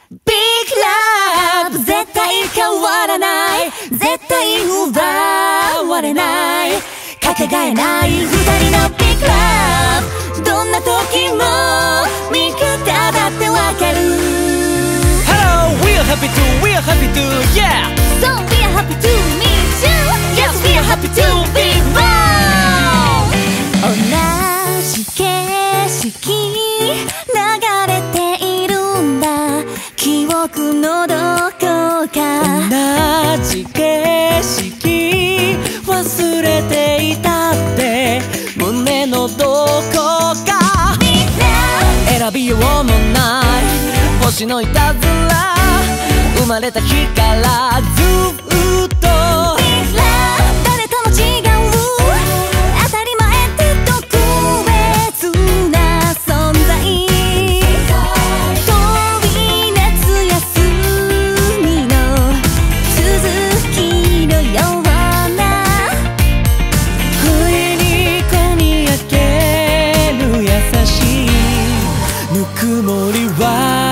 ビッグラブ絶対変わらない、絶対奪われない、かけがえない二人のビッグラブ、どんな時も味方だってわかる。 Hello, we are happy to, we are happy to, yeah. So we are happy to meet you. Yes, we are happy to be born. 同じ景色流れているんだ、記憶のどこか。 同じ景色忘れていたって胸のどこか。選びようもない星のいたずら、生まれた日からずっと誰とも違う当たり前って特別な存在、飛び夏休みの続きのような、 不意にこみ上げる優しいぬくもりは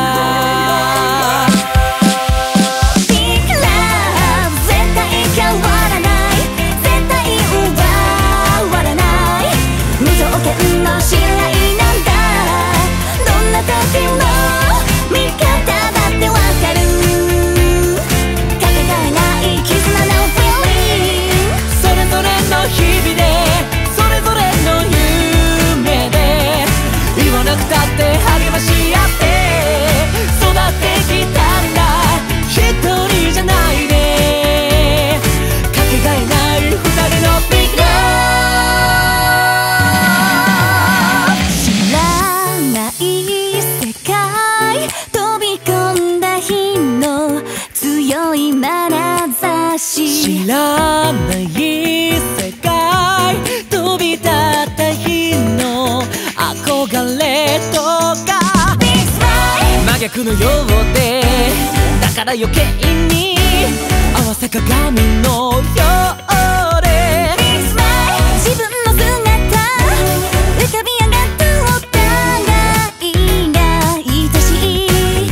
知らない世界飛び立った日の憧れとか真逆のようで、だから余計に合わせ鏡のようで自分の姿浮かび上がったお互いが愛しい、いっ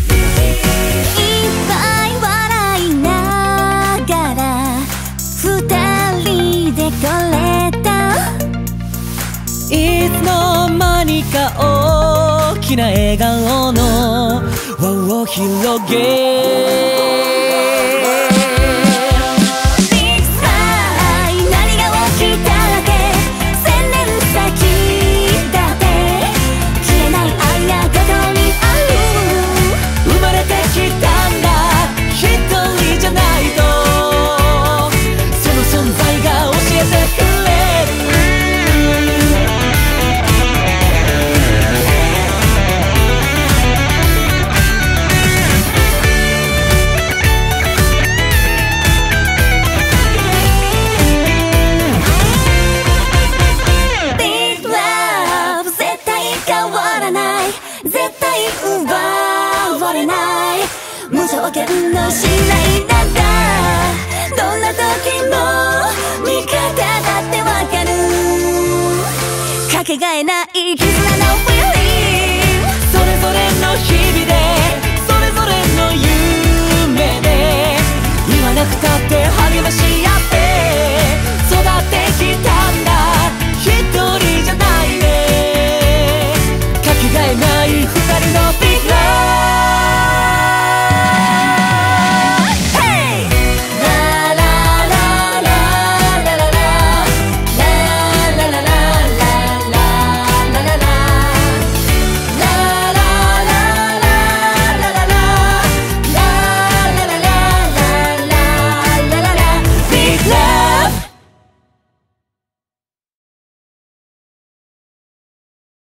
ぱい笑いながら二人でこれた、 いつの間にか大きな笑顔の輪を広げ無条件の信頼なんだ、どんな時も味方だってわかる、かけがえない絆の feeling それぞれの日